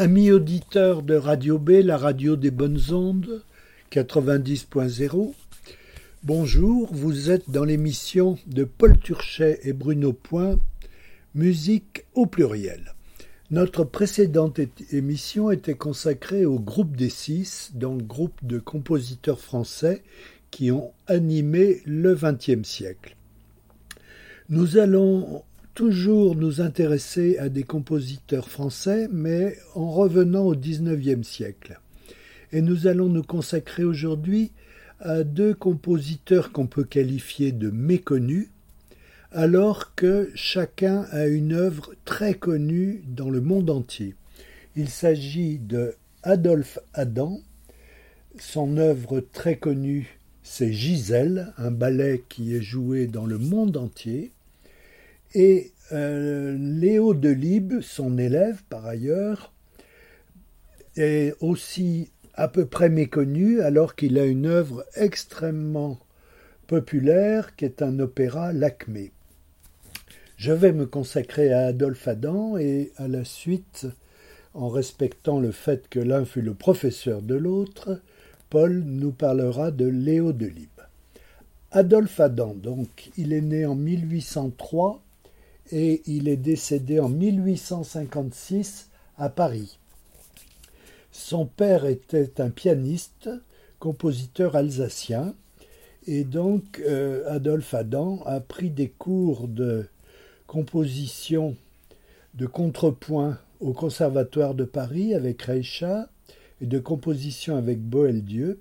Amis auditeurs de Radio B, la radio des bonnes ondes, 90.0, bonjour, vous êtes dans l'émission de Paul Turchet et Bruno Point, Musique au pluriel. Notre précédente émission était consacrée au groupe des Six, donc groupe de compositeurs français qui ont animé le XXe siècle. Nous allons toujours nous intéresser à des compositeurs français, mais en revenant au XIXe siècle. Et nous allons nous consacrer aujourd'hui à deux compositeurs qu'on peut qualifier de méconnus, alors que chacun a une œuvre très connue dans le monde entier. Il s'agit de Adolphe Adam. Son œuvre très connue, c'est Gisèle, un ballet qui est joué dans le monde entier. Et Léo Delibes, son élève par ailleurs, est aussi à peu près méconnu alors qu'il a une œuvre extrêmement populaire qui est un opéra Lakmé. Je vais me consacrer à Adolphe Adam et à la suite, en respectant le fait que l'un fut le professeur de l'autre, Paul nous parlera de Léo Delibes. Adolphe Adam, donc, il est né en 1803 et il est décédé en 1856 à Paris. Son père était un pianiste, compositeur alsacien, et donc Adolphe Adam a pris des cours de composition de contrepoint au Conservatoire de Paris avec Reichardt et de composition avec Boieldieu.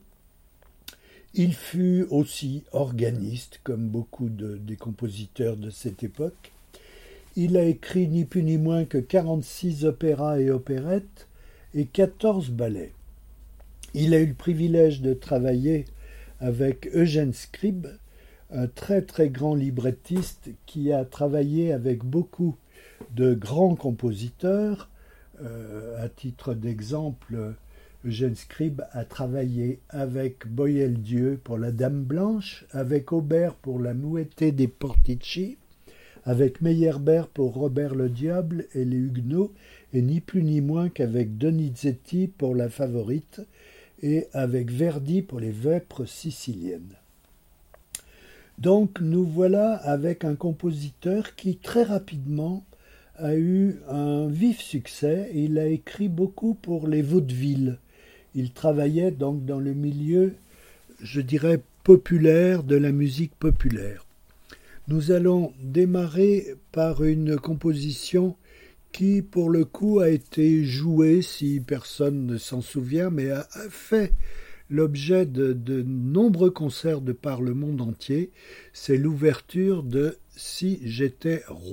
Il fut aussi organiste, comme beaucoup des compositeurs de cette époque. Il a écrit ni plus ni moins que 46 opéras et opérettes et 14 ballets. Il a eu le privilège de travailler avec Eugène Scribe, un très très grand librettiste qui a travaillé avec beaucoup de grands compositeurs. À titre d'exemple, Eugène Scribe a travaillé avec Boieldieu pour La Dame Blanche, avec Auber pour La Nuitée des Portici, avec Meyerbeer pour Robert le Diable et les Huguenots, et ni plus ni moins qu'avec Donizetti pour La Favorite, et avec Verdi pour Les Vêpres siciliennes. Donc nous voilà avec un compositeur qui très rapidement a eu un vif succès. Il a écrit beaucoup pour les vaudevilles. Il travaillait donc dans le milieu, je dirais, populaire, de la musique populaire. Nous allons démarrer par une composition qui, pour le coup, a été jouée, si personne ne s'en souvient, mais a fait l'objet de nombreux concerts de par le monde entier. C'est l'ouverture de « Si j'étais roi ».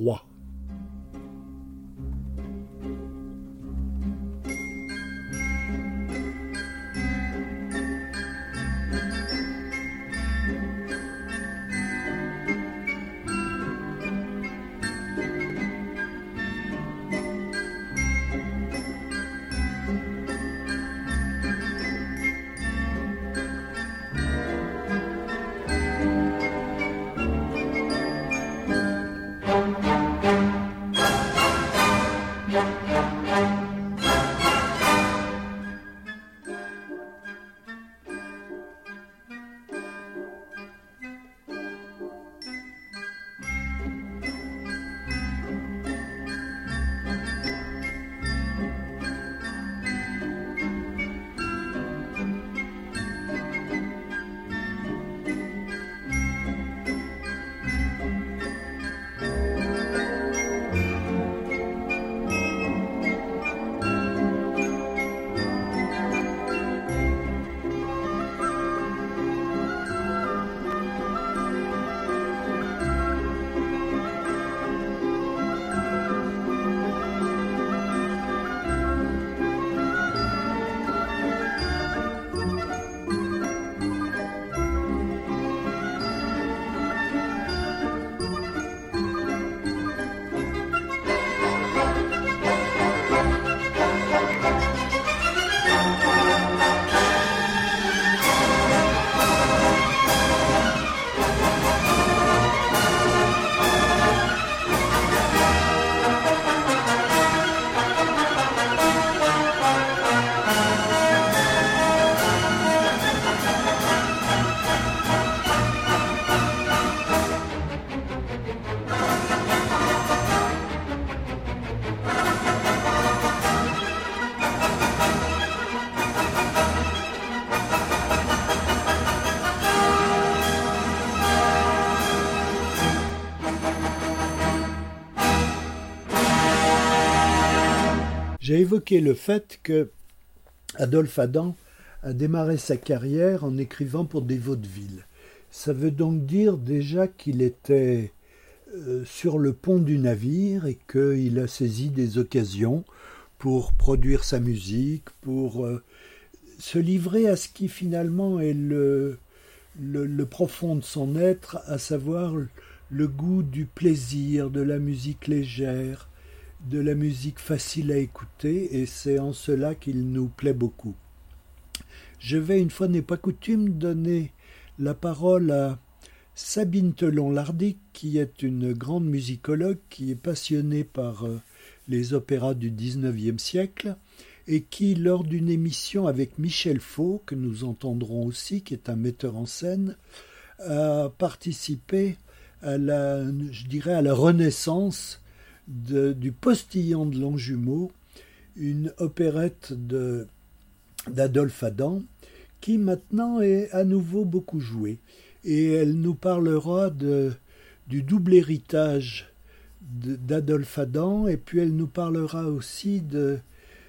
J'ai évoqué le fait que Adolphe Adam a démarré sa carrière en écrivant pour des vaudevilles. Ça veut donc dire déjà qu'il était sur le pont du navire et qu'il a saisi des occasions pour produire sa musique, pour se livrer à ce qui finalement est le profond de son être, à savoir le goût du plaisir, de la musique légère, de la musique facile à écouter, et c'est en cela qu'il nous plaît beaucoup. Je vais, une fois n'est pas coutume, donner la parole à Sabine Telon-Lardic, qui est une grande musicologue, qui est passionnée par les opéras du XIXe siècle, et qui, lors d'une émission avec Michel Faux, que nous entendrons aussi, qui est un metteur en scène, a participé à la renaissance du Postillon de Longjumeau, une opérette d'Adolphe Adam, qui maintenant est à nouveau beaucoup jouée. Et elle nous parlera du double héritage d'Adolphe Adam, et puis elle nous parlera aussi de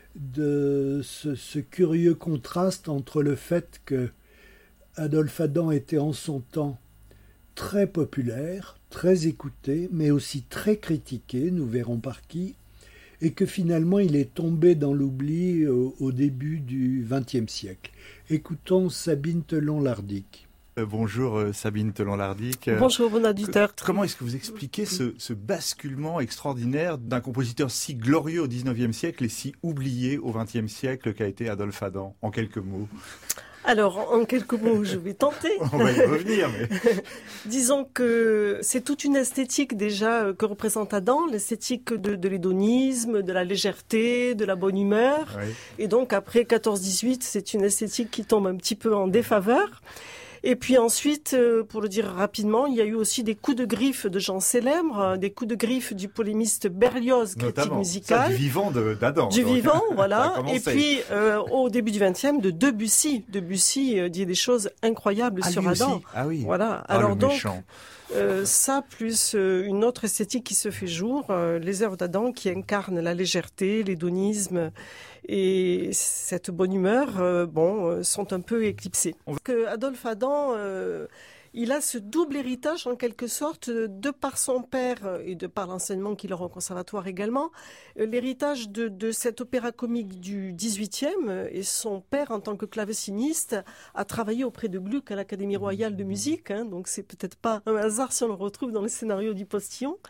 ce curieux contraste entre le fait que Adolphe Adam était en son temps très populaire, très écouté, mais aussi très critiqué, nous verrons par qui, et que finalement il est tombé dans l'oubli au début du XXe siècle. Écoutons Sabine Telon-Lardic. Bonjour Sabine Telon-Lardic. Bonjour bon auditeur. Comment est-ce que vous expliquez ce basculement extraordinaire d'un compositeur si glorieux au XIXe siècle et si oublié au XXe siècle qu'a été Adolphe Adam, en quelques mots? Alors, en quelques mots, je vais tenter. On va y revenir, mais... Disons que c'est toute une esthétique déjà que représente Adam, l'esthétique de l'hédonisme, de la légèreté, de la bonne humeur. Oui. Et donc, après 14-18, c'est une esthétique qui tombe un petit peu en défaveur. Et puis ensuite, pour le dire rapidement, il y a eu aussi des coups de griffe de gens célèbres, des coups de griffe du polémiste Berlioz, critique musicale. Ça, du vivant d'Adam. Du vivant, voilà. Et puis, au début du XXe, de Debussy. Debussy dit des choses incroyables sur Adam. Aussi. Ah oui. Voilà. Alors donc, ça, plus une autre esthétique qui se fait jour, les œuvres d'Adam qui incarnent la légèreté, l'hédonisme et cette bonne humeur, sont un peu éclipsées. Adolphe Adam, il a ce double héritage en quelque sorte de par son père et de par l'enseignement qu'il aura au conservatoire également, l'héritage de cet opéra comique du XVIIIe, et son père en tant que claveciniste a travaillé auprès de Gluck à l'Académie royale de musique, donc c'est peut-être pas un hasard si on le retrouve dans le scénario du Postillon.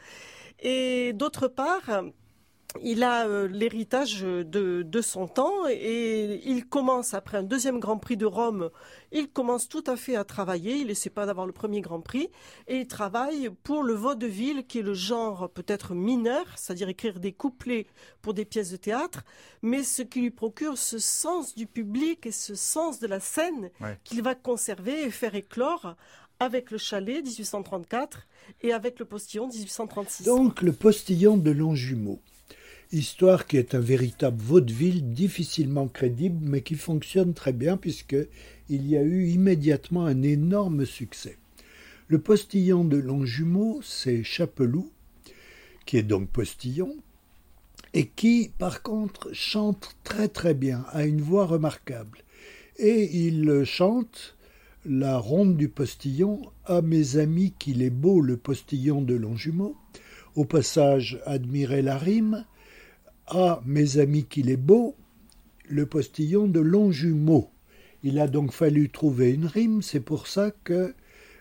Et d'autre part, il a l'héritage de son temps et il commence, après un deuxième Grand Prix de Rome, il commence tout à fait à travailler, il n'essaie pas d'avoir le premier Grand Prix, et il travaille pour le vaudeville, qui est le genre peut-être mineur, c'est-à-dire écrire des couplets pour des pièces de théâtre, mais ce qui lui procure ce sens du public et ce sens de la scène qu'il va conserver et faire éclore avec le Chalet 1834 et avec le Postillon 1836. Donc le Postillon de Longjumeau. Histoire qui est un véritable vaudeville difficilement crédible, mais qui fonctionne très bien puisqu'il y a eu immédiatement un énorme succès. Le Postillon de Longjumeau, c'est Chapelou, qui est donc postillon, et qui, par contre, chante très très bien, a une voix remarquable. Et il chante la ronde du postillon « À mes amis qu'il est beau le postillon de Longjumeau ». Au passage, admirez la rime. Ah, mes amis, qu'il est beau, le postillon de Longjumeau. Il a donc fallu trouver une rime, c'est pour ça que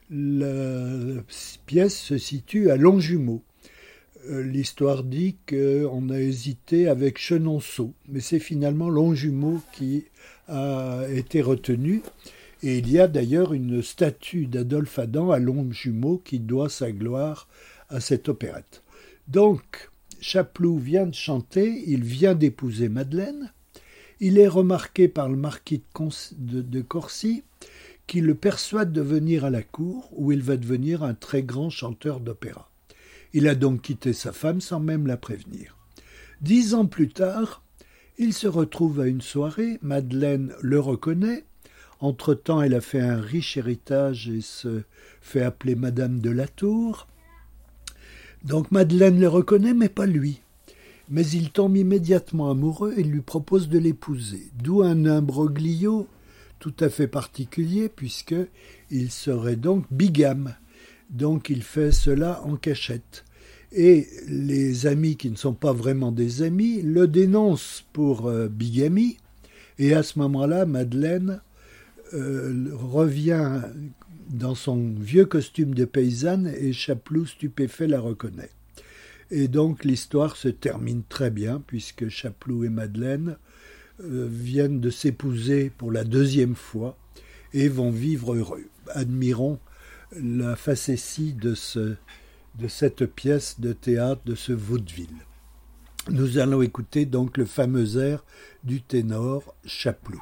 la pièce se situe à Longjumeau. L'histoire dit qu'on a hésité avec Chenonceau, mais c'est finalement Longjumeau qui a été retenu. Et il y a d'ailleurs une statue d'Adolphe Adam à Longjumeau qui doit sa gloire à cette opérette. Donc, Chapelou vient de chanter, il vient d'épouser Madeleine. Il est remarqué par le marquis de Corcy, qui le persuade de venir à la cour, où il va devenir un très grand chanteur d'opéra. Il a donc quitté sa femme sans même la prévenir. 10 ans plus tard, il se retrouve à une soirée, Madeleine le reconnaît. Entre-temps, elle a fait un riche héritage et se fait appeler Madame de la Tour. Donc Madeleine le reconnaît, mais pas lui. Mais il tombe immédiatement amoureux et lui propose de l'épouser, d'où un imbroglio tout à fait particulier puisqu'il serait donc bigame. Donc il fait cela en cachette. Et les amis qui ne sont pas vraiment des amis le dénoncent pour bigamie. Et à ce moment-là, Madeleine revient dans son vieux costume de paysanne et Chapeloud, stupéfait, la reconnaît. Et donc l'histoire se termine très bien puisque Chapeloud et Madeleine viennent de s'épouser pour la deuxième fois et vont vivre heureux. Admirons la facétie de cette pièce de théâtre, de ce vaudeville. Nous allons écouter donc le fameux air du ténor Chapeloud.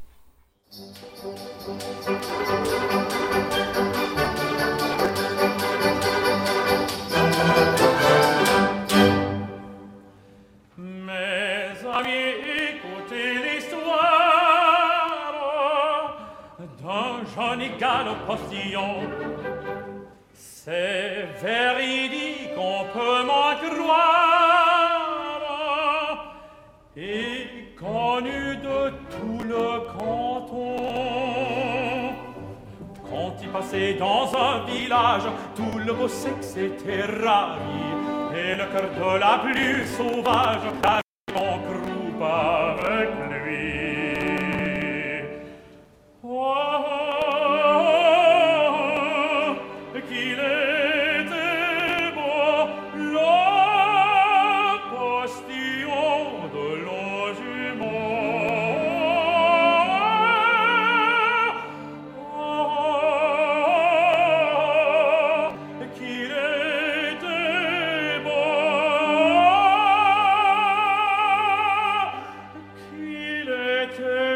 Mes amis, écoutez l'histoire d'un jeune galop postillon. C'est véridique, on peut m'en croire, et connu de tout le canton. Quand il passait dans un village, tout le beau sexe était ravi, et le cœur de la plus sauvage avait en groupe avec lui. Qu'il était beau, le postillon de logement. Qu'il était beau, qu'il était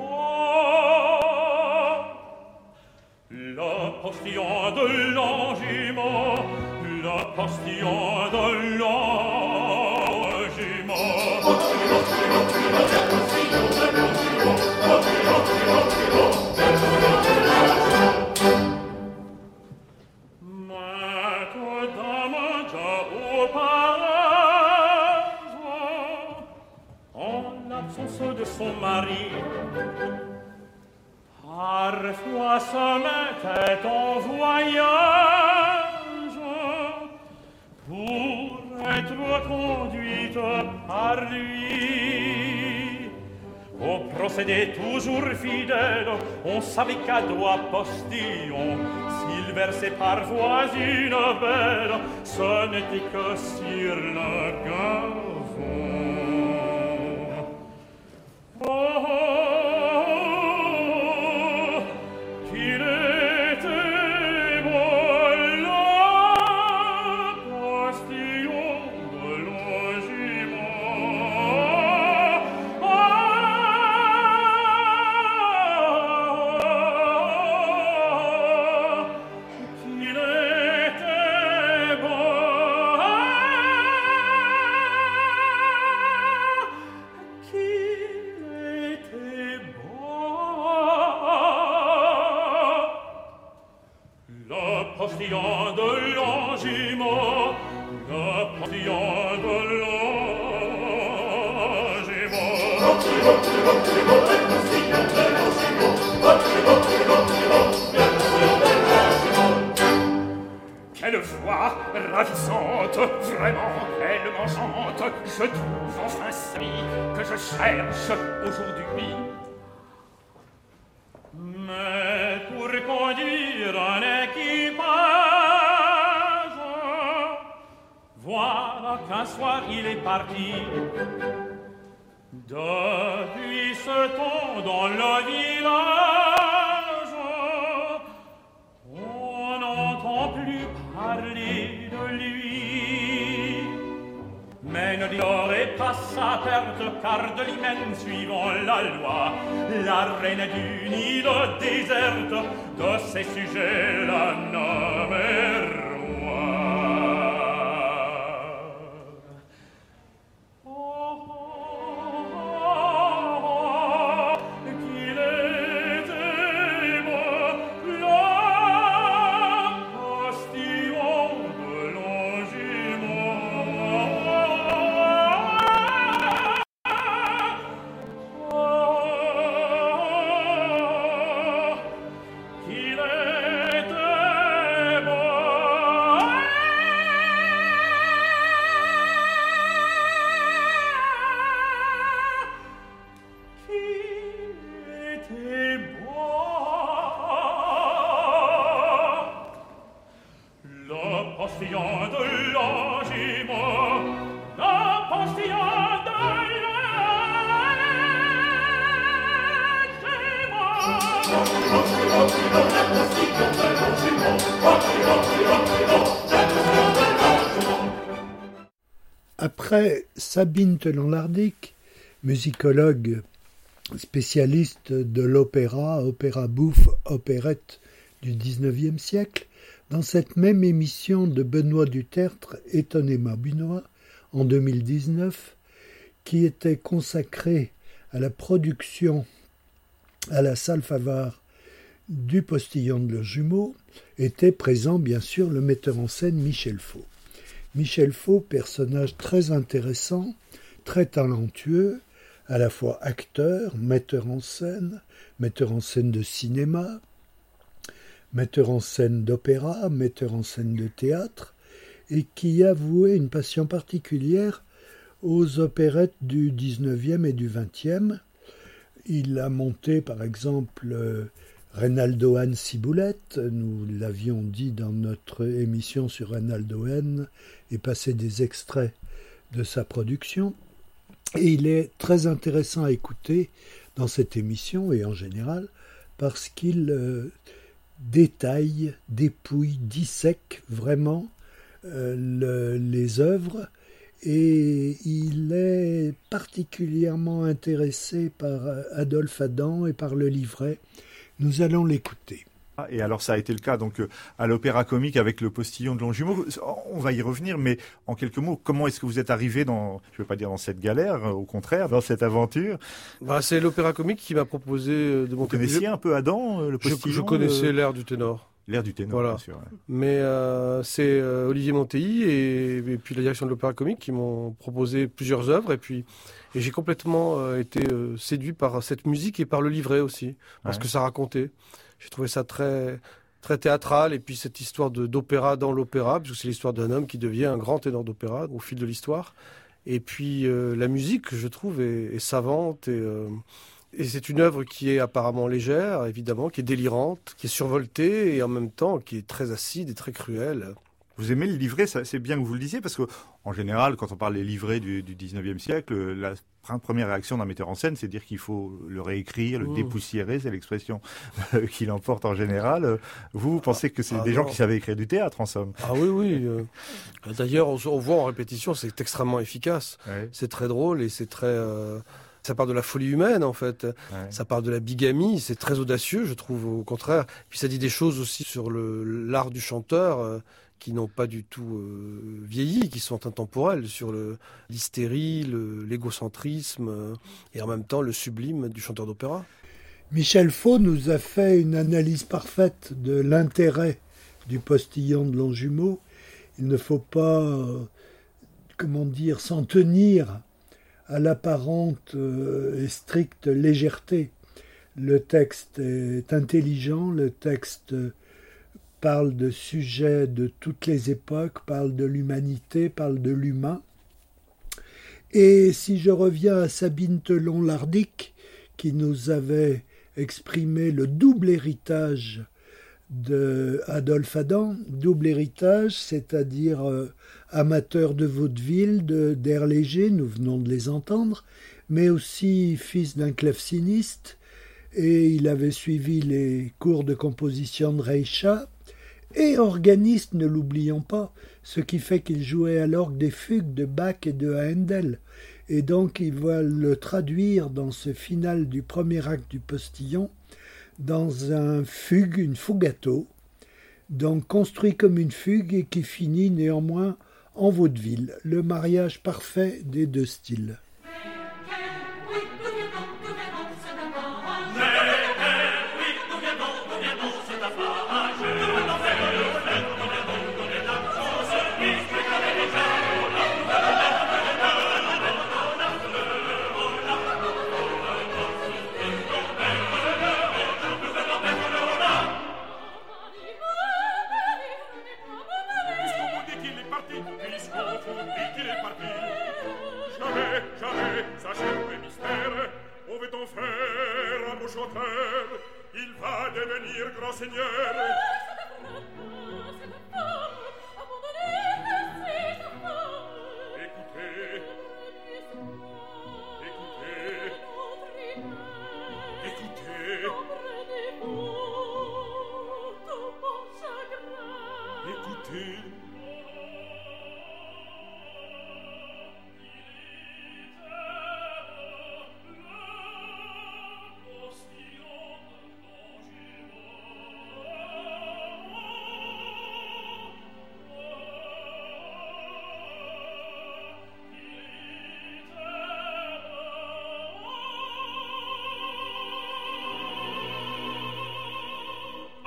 beau. Le postillon de Longjumeau, le postillon de Longjumeau. Madame già auparavant, en l'absence de son mari, parfois se mettait en voyage pour être conduite par lui. Au procédé toujours fidèle, on savait qu'à doigt postillon, s'il versait parfois une belle, ce n'était que sur le gazon. Qu'il était beau, le postillon de logement. Qu'il était beau, qu'il était beau. Le postillon de Longjumeau, le postillon de Longjumeau. Quelle voix ravissante, vraiment, elle m'enchante. Je trouve enfin celui que je cherche aujourd'hui. Mais pour conduire un équipage, voilà qu'un soir il est parti. Depuis ce temps dans le village, on n'entend plus parler de lui. Mais ne ignorez pas sa perte, car de l'hymen suivant la loi, la reine d'une île déserte, de ses sujets la nomme roi. Qu'il était beau, le postillon de Longjumeau. Après Sabine Telan-Lardic, musicologue spécialiste de l'opéra, opéra bouffe, opérette du XIXe siècle, dans cette même émission de Benoît Dutertre, Étonnez-moi Benoît, en 2019, qui était consacrée à la production à la salle Favart du Postillon de Longjumeau, était présent bien sûr le metteur en scène Michel Faux. Michel Faux, personnage très intéressant, très talentueux, à la fois acteur, metteur en scène de cinéma, metteur en scène d'opéra, metteur en scène de théâtre, et qui a voué une passion particulière aux opérettes du 19e et du 20e. Il a monté par exemple Reynaldo Hahn Ciboulette, nous l'avions dit dans notre émission sur Reynaldo Hahn, et passé des extraits de sa production. Et il est très intéressant à écouter dans cette émission et en général parce qu'il détaille, dépouille, dissèque vraiment les œuvres, et il est particulièrement intéressé par Adolphe Adam et par le livret. Nous allons l'écouter. Et alors ça a été le cas donc à l'Opéra Comique avec le Postillon de Longjumeau. On va y revenir, mais en quelques mots, comment est-ce que vous êtes arrivé dans, je ne veux pas dire dans cette galère, au contraire, dans cette aventure? C'est l'Opéra Comique qui m'a proposé de monter. Vous connaissiez un peu Adam, le Postillon? Je connaissais l'air du ténor. L'air du ténor, voilà. Bien sûr. Ouais. Mais c'est Olivier Monteilly et puis la direction de l'Opéra Comique qui m'ont proposé plusieurs œuvres, et j'ai complètement été séduit par cette musique et par le livret aussi, parce que ça racontait. J'ai trouvé ça très, très théâtral, et puis cette histoire d'opéra dans l'opéra, parce que c'est l'histoire d'un homme qui devient un grand ténor d'opéra au fil de l'histoire. Et puis la musique, je trouve, est savante, et c'est une œuvre qui est apparemment légère, évidemment, qui est délirante, qui est survoltée, et en même temps qui est très acide et très cruelle. Vous aimez le livret, c'est bien que vous le disiez, parce qu'en général, quand on parle des livrets du 19e siècle, la première réaction d'un metteur en scène, c'est de dire qu'il faut le réécrire, le dépoussiérer, c'est l'expression qu'il emporte en général. Vous pensez que c'est des gens qui savaient écrire du théâtre, en somme? Ah oui. D'ailleurs, on voit en répétition, c'est extrêmement efficace. Ouais. C'est très drôle et c'est très... Ça parle de la folie humaine, en fait. Ouais. Ça parle de la bigamie. C'est très audacieux, je trouve, au contraire. Puis ça dit des choses aussi sur l'art du chanteur qui n'ont pas du tout vieilli, qui sont intemporels, sur l'hystérie, l'égocentrisme et en même temps le sublime du chanteur d'opéra. Michel Faux nous a fait une analyse parfaite de l'intérêt du Postillon de Longjumeau. Il ne faut pas, s'en tenir à l'apparente et stricte légèreté. Le texte est intelligent, le texte parle de sujets de toutes les époques, parle de l'humanité, parle de l'humain. Et si je reviens à Sabine Telan-Lardic, qui nous avait exprimé le double héritage d'Adolphe Adam, double héritage, c'est-à-dire amateur de vaudeville, d'air léger, nous venons de les entendre, mais aussi fils d'un claveciniste, et il avait suivi les cours de composition de Reicha, et organiste, ne l'oublions pas, ce qui fait qu'il jouait à l'orgue des fugues de Bach et de Handel. Et donc il va le traduire dans ce final du premier acte du Postillon, dans une fugato, donc construit comme une fugue et qui finit néanmoins en vaudeville, le mariage parfait des deux styles. Il va devenir grand seigneur. Écoutez.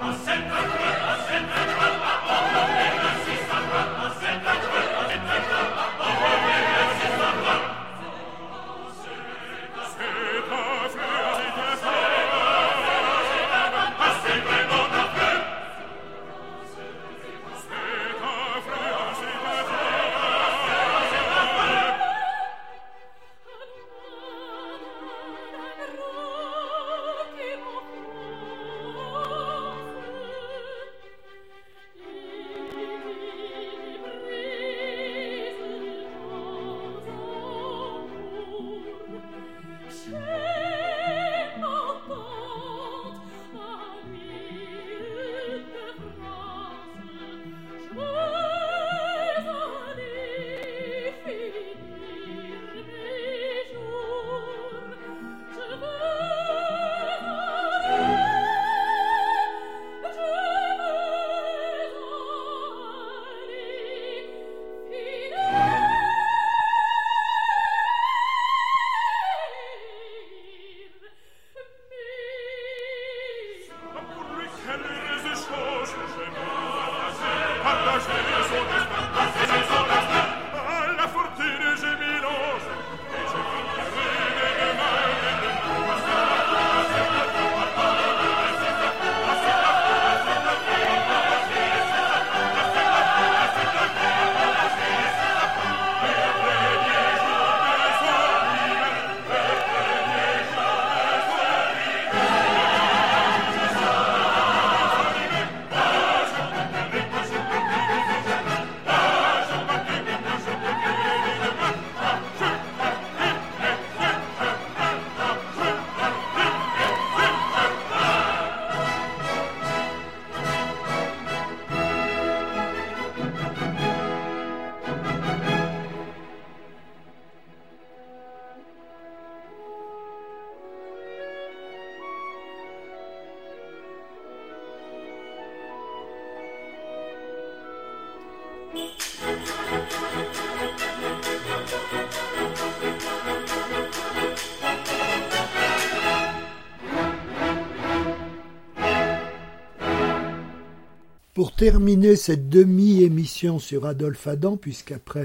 Pour terminer cette demi-émission sur Adolphe Adam, puisqu'après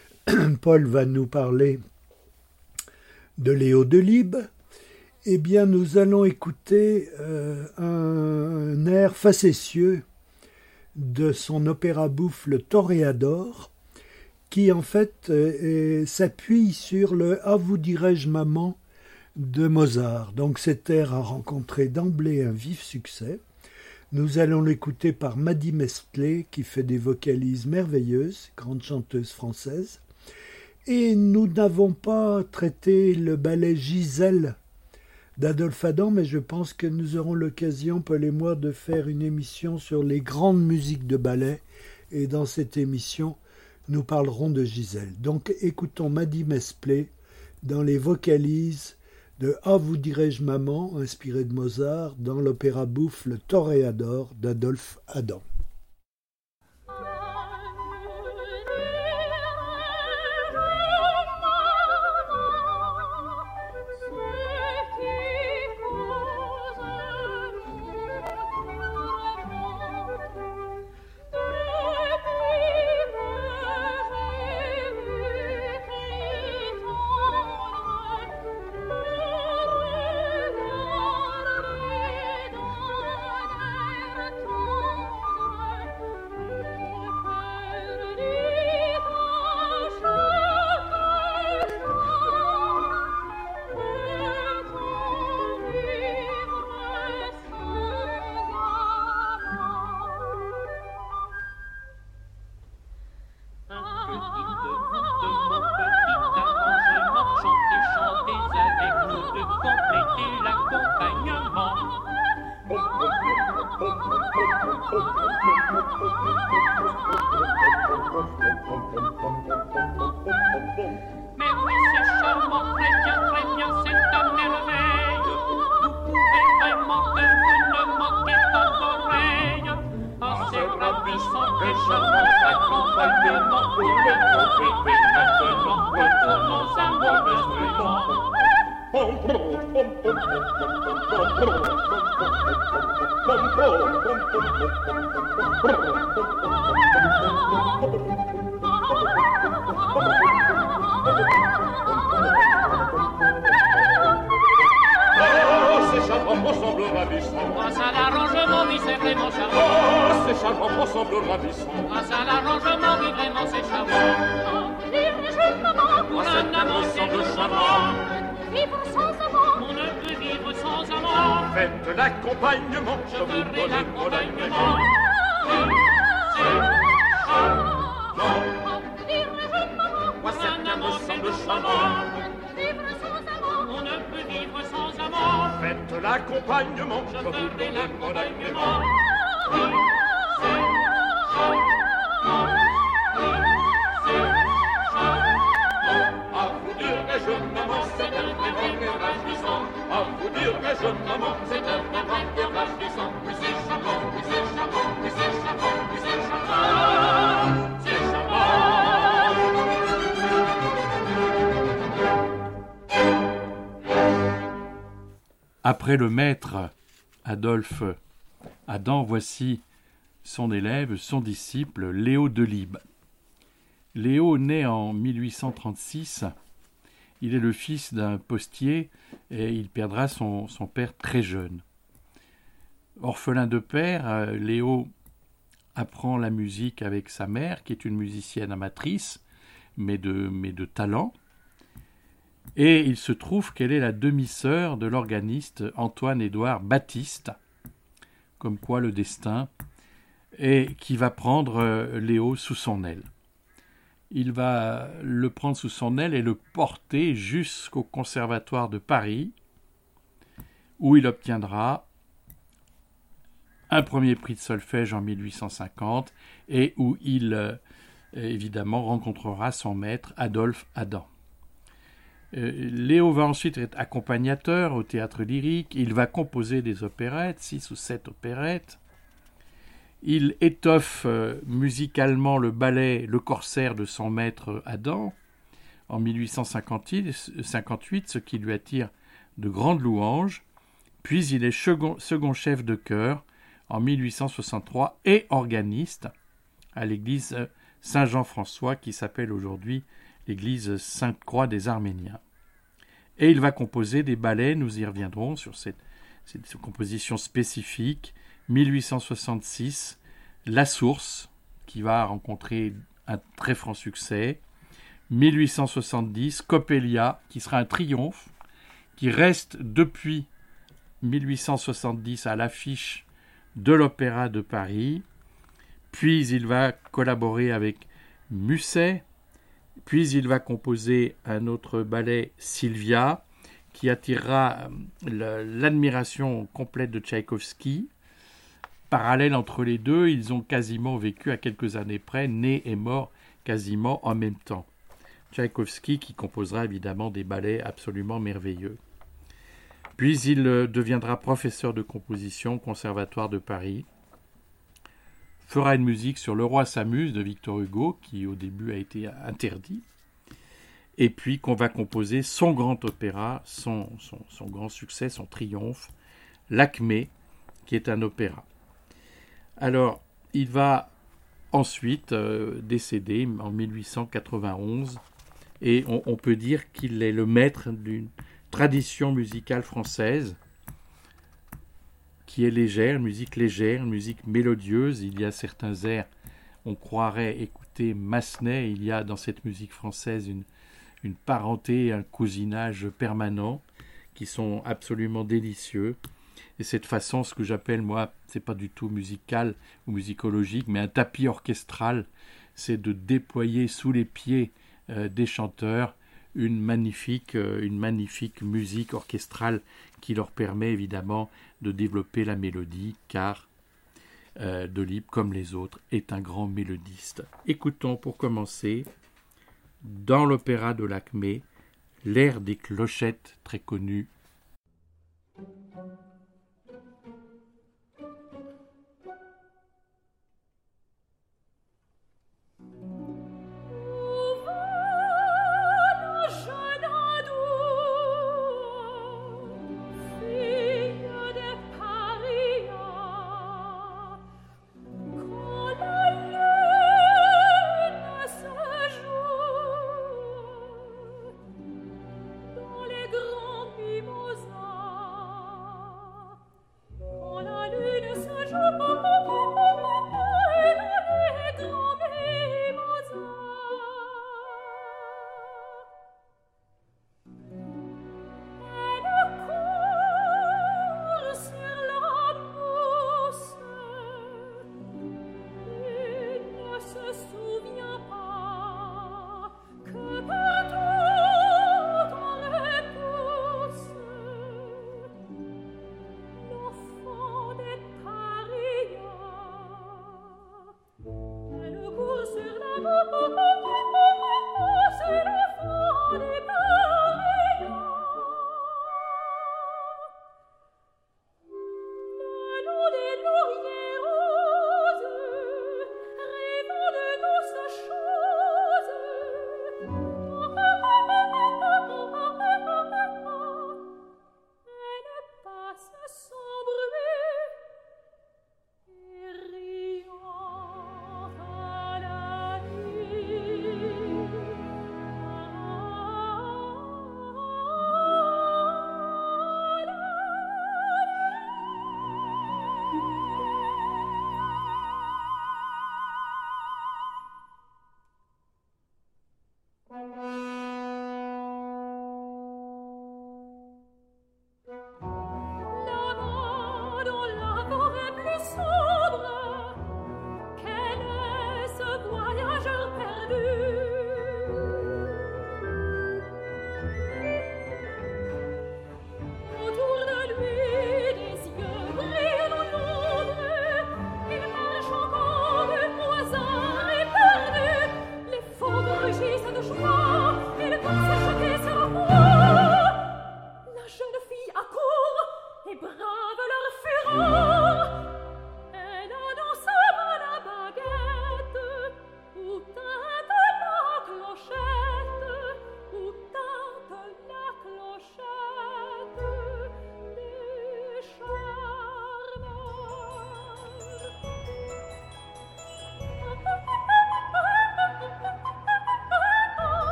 Paul va nous parler de Léo Delibes, eh bien nous allons écouter un air facétieux de son opéra bouffe Le Toréador, qui en fait s'appuie sur le « Ah vous dirais-je maman » de Mozart. Donc cet air a rencontré d'emblée un vif succès. Nous allons l'écouter par Maddy Mesplé, qui fait des vocalises merveilleuses, grande chanteuse française. Et nous n'avons pas traité le ballet Gisèle d'Adolphe Adam, mais je pense que nous aurons l'occasion, Paul et moi, de faire une émission sur les grandes musiques de ballet. Et dans cette émission, nous parlerons de Gisèle. Donc écoutons Maddy Mesplé dans les vocalises de « Ah vous dirais-je maman » inspiré de Mozart dans l'opéra bouffe Le Toréador d'Adolphe Adam. Mais oui, c'est charmant, très bien, c'est à merveille. Vous pouvez vraiment que vous ne manquez pas d'oreille. Ah, c'est ravissant et charmant accompagnement pour le profiter. Maintenant, retournons à l'enregistrement. Ces charmants semblent ravissants. Grâce à l'arrangement, oui, c'est vraiment charmant. Oh, ces charmants semblent ravissants. Grâce à l'arrangement, oui, vraiment, c'est charmant. Pour un amant, semble charmant. Vivre sans amant, On ne peut vivre sans amant. Faites l'accompagnement, Je je vous ferai donne mon l'accompagnement. agrément. Moi, Pour un certains me amant, semblent c'est charmants. vivre sans amant, On ne peut vivre sans amant. Faites l'accompagnement, Je je vous ferai donne mon l'accompagnement. agrément. À vous dire que je maman, c'est un vraiment ravissant. À vous dire que je maman, c'est un vraiment ravissant. Oui, c'est charmant, oui, c'est charmant, oui, c'est charmant, oui, c'est charmant. C'est charmant. Après le maître Adolphe Adam, voici son élève, son disciple, Léo Delibes. Léo naît en 1836. Il est le fils d'un postier et il perdra son père très jeune. Orphelin de père, Léo apprend la musique avec sa mère, qui est une musicienne amatrice, mais de talent. Et il se trouve qu'elle est la demi-sœur de l'organiste Antoine-Édouard Baptiste, comme quoi le destin, et qui va prendre Léo sous son aile. Il va le prendre sous son aile et le porter jusqu'au Conservatoire de Paris, où il obtiendra un premier prix de solfège en 1850 et où il, évidemment, rencontrera son maître Adolphe Adam. Léo va ensuite être accompagnateur au théâtre lyrique, il va composer des opérettes, 6 ou 7 opérettes. Il étoffe musicalement le ballet Le Corsaire de son maître Adam en 1858, ce qui lui attire de grandes louanges. Puis il est second chef de chœur en 1863 et organiste à l'église Saint-Jean-François qui s'appelle aujourd'hui l'église Sainte-Croix des Arméniens. Et il va composer des ballets, nous y reviendrons sur cette composition spécifique. 1866, La Source, qui va rencontrer un très franc succès. 1870, Coppelia, qui sera un triomphe, qui reste depuis 1870 à l'affiche de l'Opéra de Paris. Puis il va collaborer avec Musset. Puis il va composer un autre ballet, Sylvia, qui attirera l'admiration complète de Tchaïkovski. Parallèle entre les deux, ils ont quasiment vécu à quelques années près, nés et morts quasiment en même temps. Tchaïkovski qui composera évidemment des ballets absolument merveilleux. Puis il deviendra professeur de composition au Conservatoire de Paris, fera une musique sur Le Roi s'amuse de Victor Hugo, qui au début a été interdit, et puis qu'on va composer son grand opéra, son grand succès, son triomphe, L'Acmé, qui est un opéra. Alors, il va ensuite décéder en 1891, et on peut dire qu'il est le maître d'une tradition musicale française qui est légère, une musique mélodieuse. Il y a certains airs, on croirait écouter Massenet, il y a dans cette musique française une parenté, un cousinage permanent qui sont absolument délicieux. Et cette façon, ce que j'appelle, moi, c'est pas du tout musical ou musicologique, mais un tapis orchestral, c'est de déployer sous les pieds des chanteurs une magnifique musique orchestrale qui leur permet évidemment de développer la mélodie, car Delibes, comme les autres, est un grand mélodiste. Écoutons pour commencer, dans l'opéra de l'Acmé, l'air des clochettes très connu. Fille de Paris.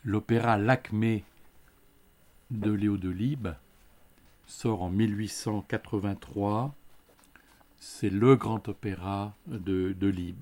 L'opéra Lakmé de Léo Delibes sort en 1883. C'est le grand opéra de Delibes.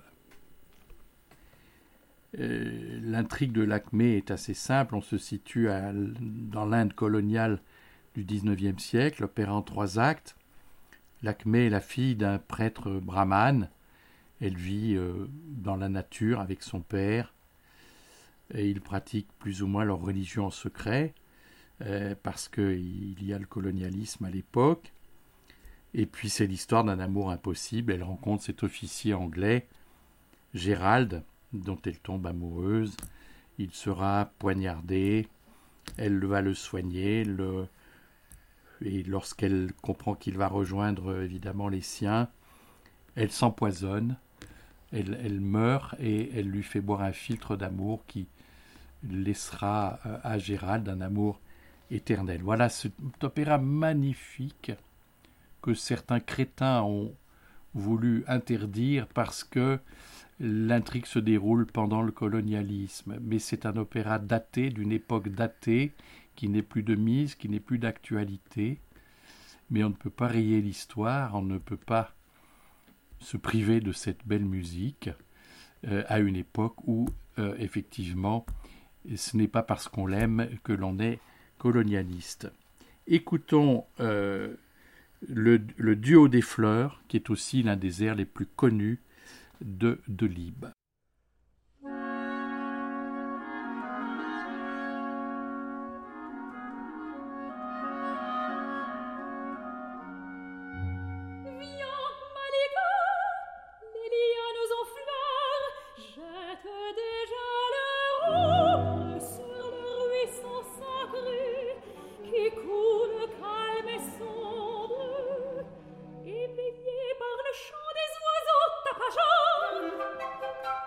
L'intrigue de Lakmé est assez simple. On se situe dans l'Inde coloniale du XIXe siècle. L'opéra en 3 actes. Lakmé est la fille d'un prêtre brahmane. Elle vit dans la nature avec son père. Et ils pratiquent plus ou moins leur religion en secret, parce qu'il y a le colonialisme à l'époque. Et puis c'est l'histoire d'un amour impossible. Elle rencontre cet officier anglais, Gérald, dont elle tombe amoureuse. Il sera poignardé. Elle va le soigner. Et lorsqu'elle comprend qu'il va rejoindre évidemment les siens, elle s'empoisonne. Elle meurt et elle lui fait boire un filtre d'amour qui laissera à Gérald un amour éternel. Voilà cet opéra magnifique que certains crétins ont voulu interdire parce que l'intrigue se déroule pendant le colonialisme. Mais c'est un opéra daté, d'une époque datée, qui n'est plus de mise, qui n'est plus d'actualité. Mais on ne peut pas rayer l'histoire, on ne peut pas se priver de cette belle musique à une époque où, effectivement, ce n'est pas parce qu'on l'aime que l'on est colonialiste. Écoutons le duo des fleurs, qui est aussi l'un des airs les plus connus de Delibes. Éveillé par le chant des oiseaux tapageurs,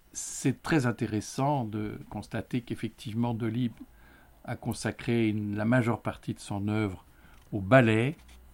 c'est très intéressant de constater qu'effectivement Delibes a consacré la majeure partie de son œuvre au ballet.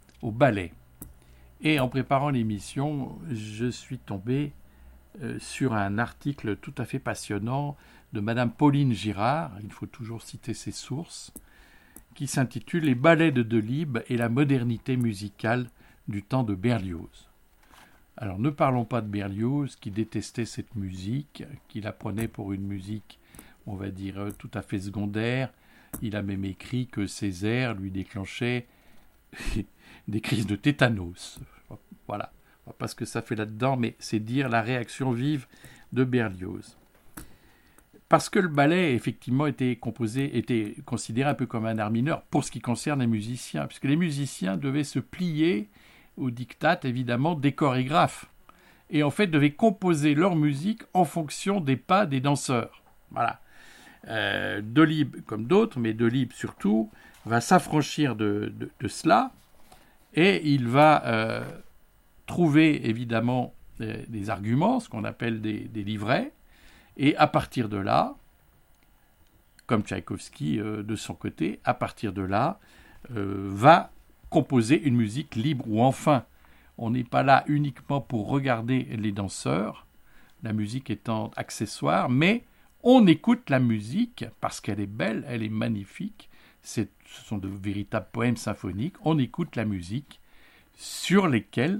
Et en préparant l'émission, je suis tombé sur un article tout à fait passionnant de Madame Pauline Girard, il faut toujours citer ses sources, qui s'intitule « Les ballets de Delibes et la modernité musicale du temps de Berlioz ». Alors ne parlons pas de Berlioz, qui détestait cette musique, qui la prenait pour une musique, on va dire, tout à fait secondaire. Il a même écrit que ces airs lui déclenchaient des crises de tétanos. Voilà, pas ce que ça fait là-dedans, mais c'est dire la réaction vive de Berlioz. Parce que le ballet, effectivement, était considéré un peu comme un art mineur pour ce qui concerne les musiciens, puisque les musiciens devaient se plier au diktat, évidemment, des chorégraphes. Et en fait, devaient composer leur musique en fonction des pas des danseurs. Voilà. Delibes, comme d'autres, mais Delibes surtout, va s'affranchir de cela, et il va trouver, évidemment, des arguments, ce qu'on appelle des livrets, et à partir de là, comme Tchaïkovski de son côté, à partir de là, va composer une musique libre, ou enfin, on n'est pas là uniquement pour regarder les danseurs, la musique étant accessoire, mais on écoute la musique parce qu'elle est belle, elle est magnifique, ce sont de véritables poèmes symphoniques, on écoute la musique sur laquelle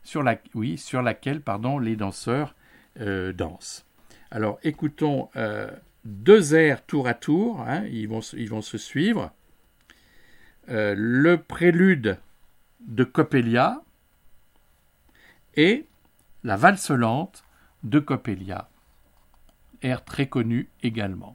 les danseurs dansent. Alors écoutons 2 airs tour à tour, hein, ils vont se suivre. Le prélude de Coppelia et la valse lente de Coppelia, air très connu également.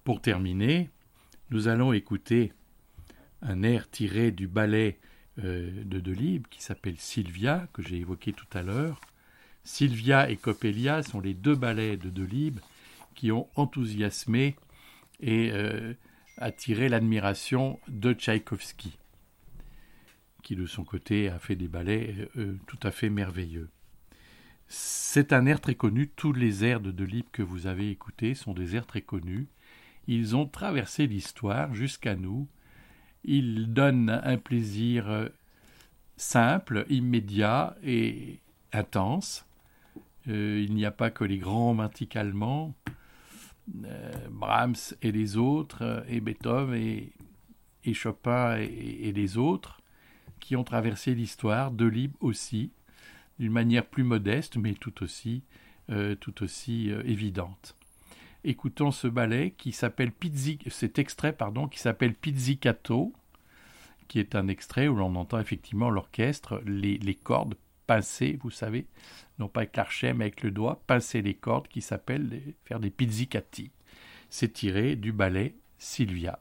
Pour terminer, nous allons écouter un air tiré du ballet de Delibes qui s'appelle Sylvia, que j'ai évoqué tout à l'heure. Sylvia et Coppelia sont les 2 ballets de Delibes qui ont enthousiasmé et attiré l'admiration de Tchaïkovski, qui de son côté a fait des ballets tout à fait merveilleux. C'est un air très connu. Tous les airs de Delibes que vous avez écoutés sont des airs très connus. Ils ont traversé l'histoire jusqu'à nous. Ils donnent un plaisir simple, immédiat et intense. Il n'y a pas que les grands romantiques allemands, Brahms et les autres, et Beethoven et Chopin et les autres, qui ont traversé l'histoire, Delibes aussi, d'une manière plus modeste, mais tout aussi évidente. Écoutons ce ballet qui s'appelle cet extrait qui s'appelle Pizzicato, qui est un extrait où l'on entend effectivement l'orchestre, les cordes pincées, vous savez, non pas avec l'archet mais avec le doigt, pincer les cordes qui s'appellent faire des pizzicati. C'est tiré du ballet Sylvia.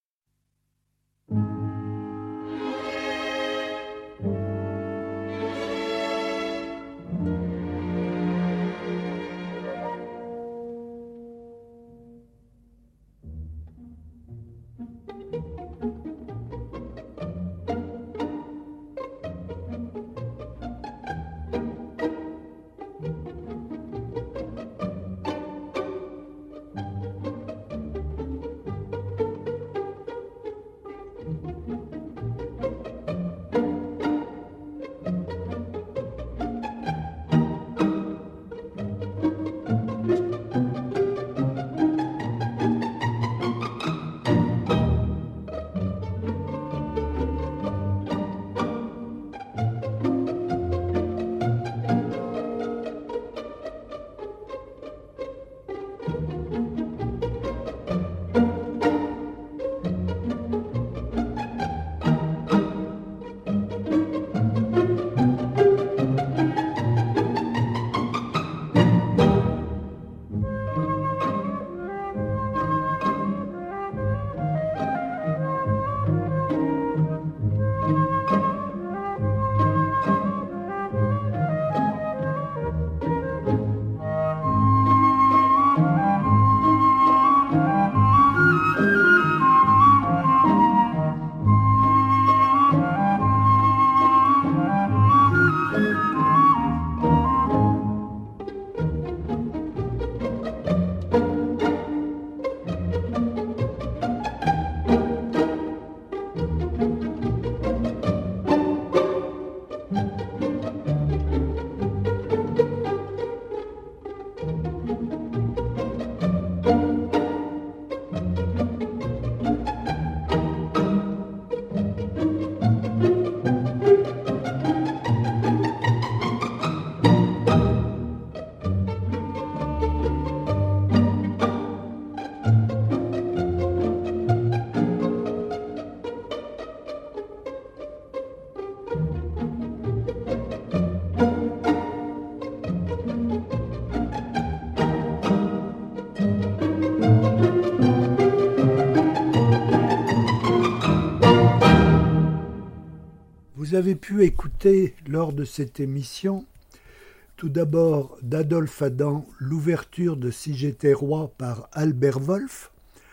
Vous avez pu écouter lors de cette émission tout d'abord d'Adolphe Adam l'ouverture de Si j'étais roi par Albert Wolff,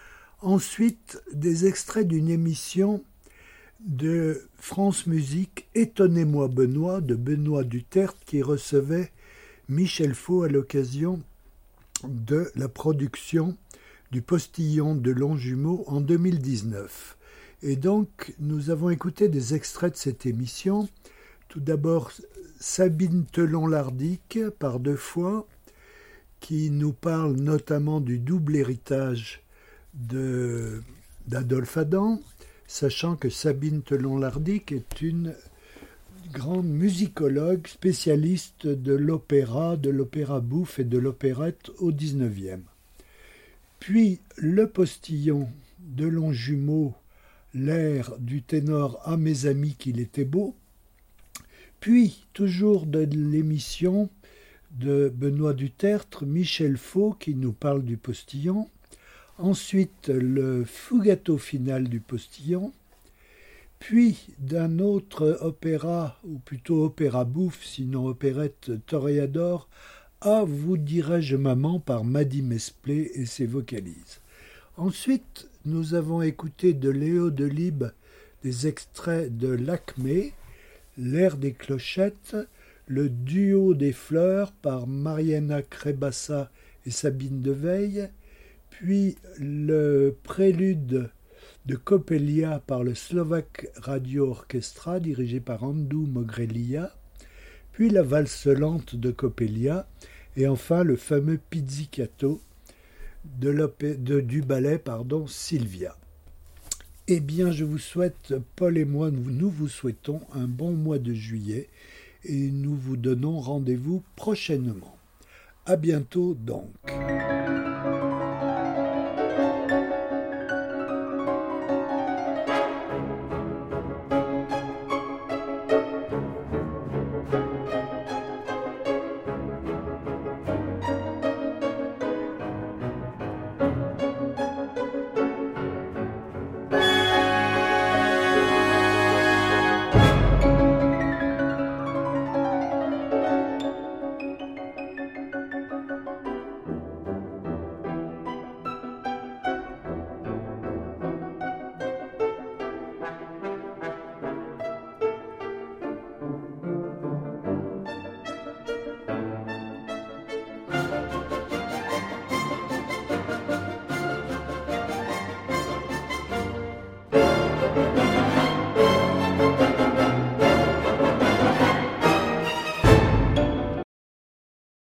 ensuite des extraits d'une émission de France Musique Étonnez-moi Benoît de Benoît Duterte qui recevait Michel Faux à l'occasion de la production du Postillon de Longjumeau en 2019. Et donc, nous avons écouté des extraits de cette émission. Tout d'abord, Sabine Telon-Lardic, par 2 fois, qui nous parle notamment du double héritage d'Adolphe Adam, sachant que Sabine Telon-Lardic est une grande musicologue spécialiste de l'opéra bouffe et de l'opérette au XIXe. Puis, Le Postillon de Longjumeau, l'air du ténor « Ah mes amis qu'il était beau », puis toujours de l'émission de Benoît Duterte, Michel Faux qui nous parle du Postillon, Ensuite, le Fugato final du postillon. Puis d'un autre opéra, ou plutôt opéra bouffe, sinon opérette Toréador, à Vous dirai-je maman par Mady Mesplé et ses vocalises. Ensuite, nous avons écouté de Léo Delibes des extraits de L'Acmé, L'air des clochettes, le duo des fleurs par Mariana Krebassa et Sabine Deveille, puis le prélude de Coppelia par le Slovak Radio Orchestra dirigé par Andou Mogrelia, puis la valse lente de Coppelia, et enfin le fameux Pizzicato du ballet Sylvia. Eh bien, je vous souhaite, Paul et moi, nous vous souhaitons un bon mois de juillet et nous vous donnons rendez-vous prochainement. À bientôt donc.